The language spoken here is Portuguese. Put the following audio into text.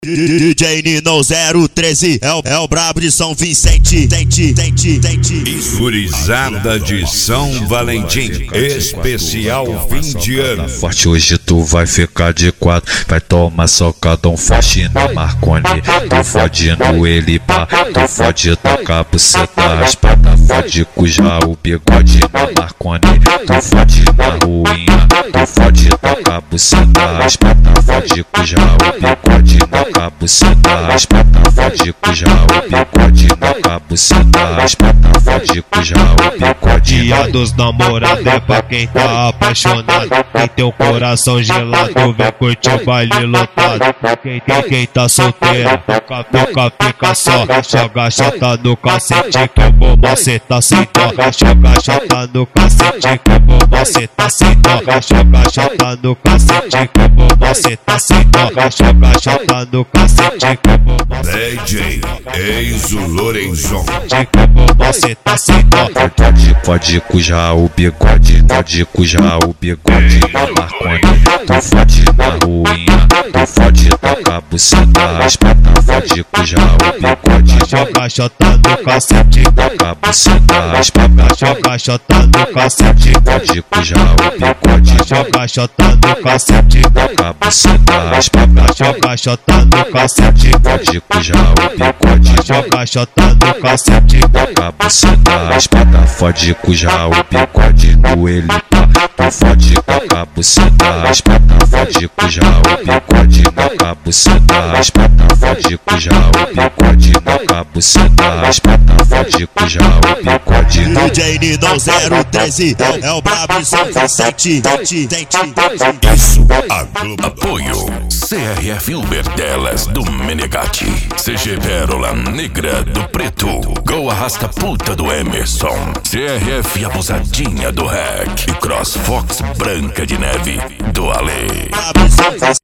DJ Nino 013 é o brabo de São Vicente. Gurizada de São Valentim, especial fim de ano. Forte hoje tu vai ficar de quatro, vai tomar socadão forte na Marconi. Tu fode no ele pá, tu fode tocar buceta raspada, fode cujar o bigode na Marconi. Tu fode na ruinha, tu fode tocar buceta raspada, fode cujar o bigode na cabuceta raspada, fode cujar o bigode na cabuceta raspada, fode cujar o bigode. Dia dos namorados é pra quem tá apaixonado, quem tem o coração gelado vem curtir o baile lotado. Quem tá solteira, fica só, joga chata no cacete que eu vou macetar sem dó. Joga chata no cacete que eu vou macetar sem dó. Joga chata no cacete que eu vou macetar sem dó. Joga chata no cacete que eu vou macetar DJ Enzo Lorenzon. macetar sem dó. Fode cujar o bigode, fode cujar o bigode na Marconi. Tu fode na ruinha, tu fode tocar buceta raspada, fode cujar o bigode. Joga chota no cacete, Tocar buceta raspada, joga chota no cacete, fode cujar o bigode. joga chota no cacete, Tocar buceta raspada, joga chota no cacete, fode cujar o bigode. joga chota no cacete, Tocar buceta raspada, fode cujar o bigode no ele pá. Tu fode tocar buceta raspada, fode cujar o bigode na cabuceta raspada, fode cujar o bigode na cabuceta raspada, fode cujar o bigode. DJ Nino 013 é o brabo de São Vicente. Isso, apoio CRF Uber Delas do Menegatti, CG Pérola Negra do Preto, Go Arrasta Puta do Emerson, CRF Abusadinha do Hack e Cross Fox Branca de Neve do Ale.